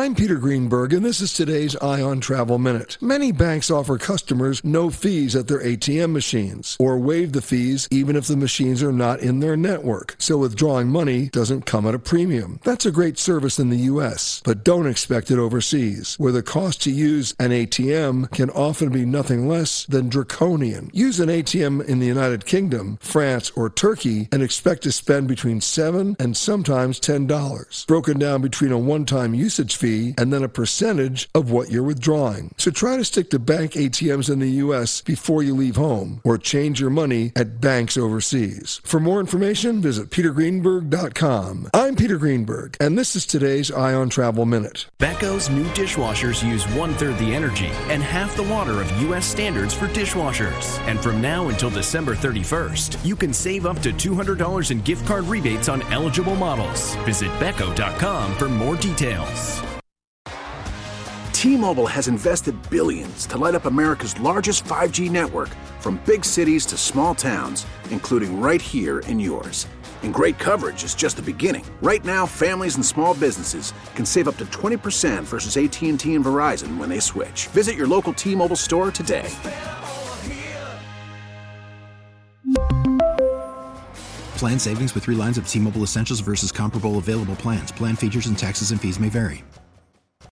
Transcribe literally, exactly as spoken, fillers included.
I'm Peter Greenberg, and this is today's Eye on Travel Minute. Many banks offer customers no fees at their A T M machines, or waive the fees even if the machines are not in their network, so withdrawing money doesn't come at a premium. That's a great service in the U S, but don't expect it overseas, where the cost to use an A T M can often be nothing less than draconian. Use an A T M in the United Kingdom, France, or Turkey, and expect to spend between seven and sometimes ten dollars, broken down between a one-time usage fee and then a percentage of what you're withdrawing. So try to stick to bank A T Ms in the U S before you leave home, or change your money at banks overseas. For more information, visit peter greenberg dot com. I'm Peter Greenberg, and this is today's Eye on Travel Minute. Beco's new dishwashers use one-third the energy and half the water of U S standards for dishwashers. And from now until December thirty-first, you can save up to two hundred dollars in gift card rebates on eligible models. Visit beco dot com for more details. T-Mobile has invested billions to light up America's largest five G network, from big cities to small towns, including right here in yours. And great coverage is just the beginning. Right now, families and small businesses can save up to twenty percent versus A T and T and Verizon when they switch. Visit your local T-Mobile store today. Plan savings with three lines of T-Mobile Essentials versus comparable available plans. Plan features and taxes and fees may vary.